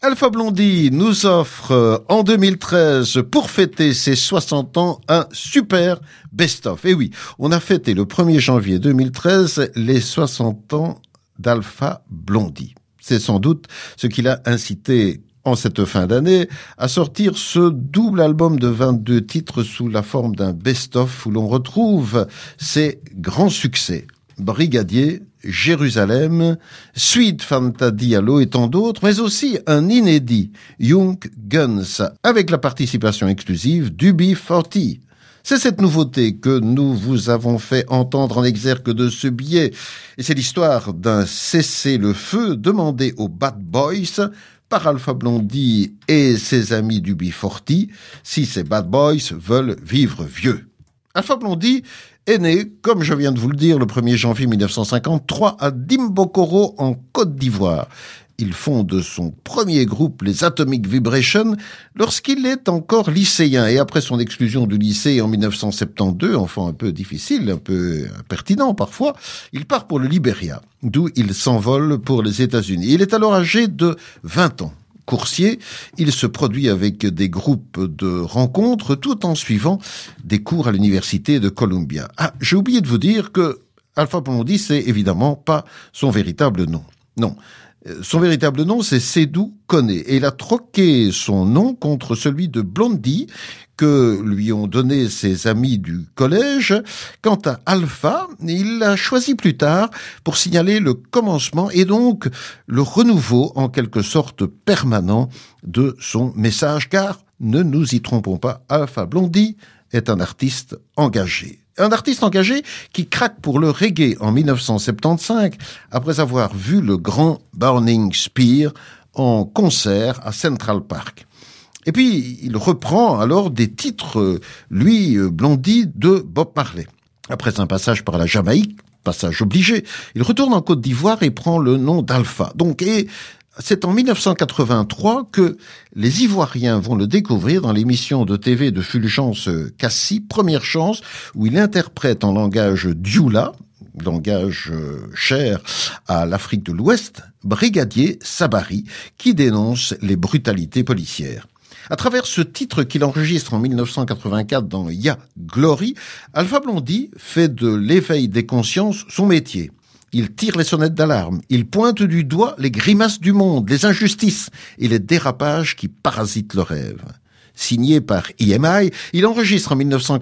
Alpha Blondy nous offre en 2013, pour fêter ses 60 ans, un super best-of. Et oui, on a fêté le 1er janvier 2013 les 60 ans d'Alpha Blondy. C'est sans doute ce qui l'a incité en cette fin d'année à sortir ce double album de 22 titres sous la forme d'un best-of où l'on retrouve ses grands succès. Brigadier, Jérusalem, Sweet Fanta Diallo et tant d'autres, mais aussi un inédit Young Guns avec la participation exclusive d'UB40. C'est cette nouveauté que nous vous avons fait entendre en exergue de ce billet. Et c'est l'histoire d'un cessez-le-feu demandé aux Bad Boys par Alpha Blondy et ses amis d'UB40 si ces Bad Boys veulent vivre vieux. Alpha Blondy est né, comme je viens de vous le dire, le 1er janvier 1953 à Dimbokoro en Côte d'Ivoire. Il fonde son premier groupe, les Atomic Vibration, lorsqu'il est encore lycéen. Et après son exclusion du lycée en 1972, enfant un peu difficile, un peu impertinent parfois, il part pour le Libéria, d'où il s'envole pour les États-Unis. Il est alors âgé de 20 ans. Coursier, il se produit avec des groupes de rencontres tout en suivant des cours à l'université de Columbia. Ah, j'ai oublié de vous dire que Alpha Blondy, c'est évidemment pas son véritable nom. Non. Son véritable nom, c'est Seydou Koné. Et il a troqué son nom contre celui de Blondy que lui ont donné ses amis du collège. Quant à Alpha, il l'a choisi plus tard pour signaler le commencement et donc le renouveau en quelque sorte permanent de son message. Car, ne nous y trompons pas, Alpha Blondy est un artiste engagé. Un artiste engagé qui craque pour le reggae en 1975 après avoir vu le grand Burning Spear en concert à Central Park. Et puis, il reprend alors des titres, lui, Blondy, de Bob Marley. Après un passage par la Jamaïque, passage obligé, il retourne en Côte d'Ivoire et prend le nom d'Alpha. C'est en 1983 que les Ivoiriens vont le découvrir dans l'émission de TV de Fulgence Cassis, Première Chance, où il interprète en langage dioula, langage cher à l'Afrique de l'Ouest, Brigadier Sabari, qui dénonce les brutalités policières. À travers ce titre qu'il enregistre en 1984 dans Ya Glory, Alpha Blondy fait de l'éveil des consciences son métier. Il tire les sonnettes d'alarme, il pointe du doigt les grimaces du monde, les injustices et les dérapages qui parasitent le rêve. Signé par EMI, il enregistre en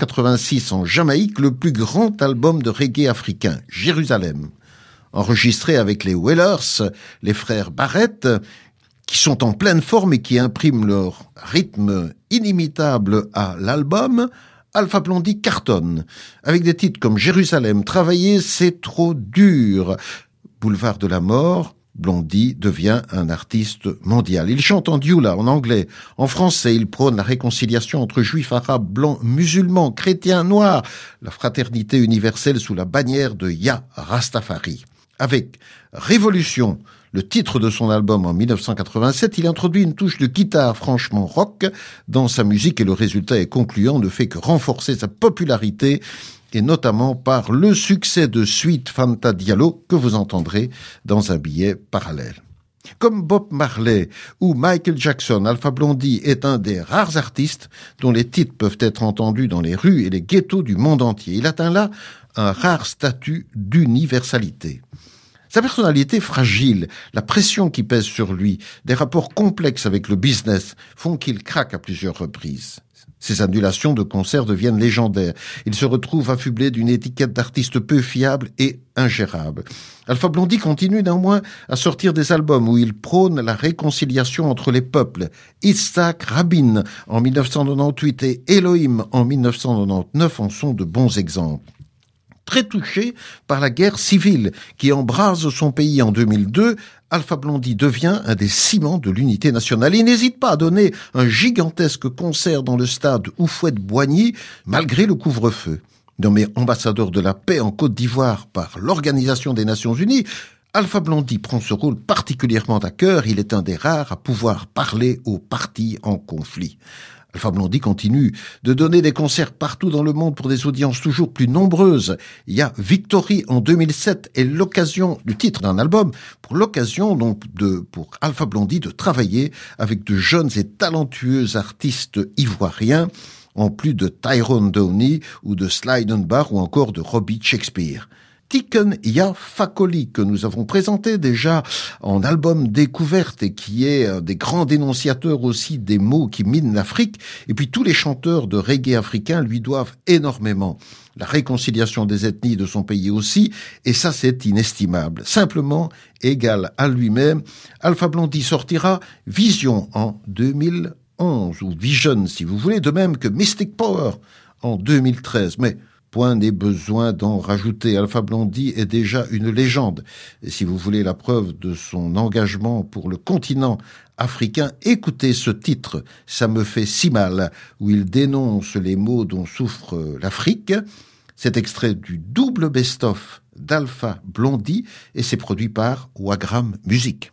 1986 en Jamaïque le plus grand album de reggae africain, Jérusalem. Enregistré avec les Wailers, les frères Barrett, qui sont en pleine forme et qui impriment leur rythme inimitable à l'album, Alpha Blondy cartonne, avec des titres comme Jérusalem, Travailler c'est trop dur, Boulevard de la mort. Blondy devient un artiste mondial. Il chante en dioula, en anglais, en français. Il prône la réconciliation entre juifs, arabes, blancs, musulmans, chrétiens, noirs, la fraternité universelle sous la bannière de Ya Rastafari. Avec Révolution, le titre de son album en 1987, il introduit une touche de guitare franchement rock dans sa musique et le résultat est concluant, ne fait que renforcer sa popularité et notamment par le succès de Sweet Fanta Diallo que vous entendrez dans un billet parallèle. Comme Bob Marley ou Michael Jackson, Alpha Blondy est un des rares artistes dont les titres peuvent être entendus dans les rues et les ghettos du monde entier. Il atteint là un rare statut d'universalité. Sa personnalité fragile, la pression qui pèse sur lui, des rapports complexes avec le business font qu'il craque à plusieurs reprises. Ses annulations de concerts deviennent légendaires. Il se retrouve affublé d'une étiquette d'artiste peu fiable et ingérable. Alpha Blondy continue néanmoins à sortir des albums où il prône la réconciliation entre les peuples. Yitzhak Rabin en 1998 et Elohim en 1999 en sont de bons exemples. Très touché par la guerre civile qui embrase son pays en 2002, Alpha Blondy devient un des ciments de l'unité nationale. Il n'hésite pas à donner un gigantesque concert dans le stade Houphouët-Boigny, malgré le couvre-feu. Nommé ambassadeur de la paix en Côte d'Ivoire par l'Organisation des Nations Unies, Alpha Blondy prend ce rôle particulièrement à cœur. Il est un des rares à pouvoir parler aux parties en conflit. Alpha Blondy continue de donner des concerts partout dans le monde pour des audiences toujours plus nombreuses. Il y a Victory en 2007 et l'occasion du titre d'un album, pour l'occasion donc pour Alpha Blondy de travailler avec de jeunes et talentueux artistes ivoiriens, en plus de Tyrone Downey ou de Sly Dunbar ou encore de Robbie Shakespeare. Tiken Jah Fakoly, que nous avons présenté déjà en album découverte et qui est un des grands dénonciateurs aussi des maux qui minent l'Afrique. Et puis tous les chanteurs de reggae africains lui doivent énormément. La réconciliation des ethnies de son pays aussi, et ça c'est inestimable. Simplement égal à lui-même, Alpha Blondy sortira Vision en 2011, ou Vision si vous voulez, de même que Mystic Power en 2013. Mais point n'est besoin d'en rajouter. Alpha Blondy est déjà une légende. Et si vous voulez la preuve de son engagement pour le continent africain, écoutez ce titre, Ça me fait si mal, où il dénonce les maux dont souffre l'Afrique. C'est extrait du double best-of d'Alpha Blondy et c'est produit par Wagram Music.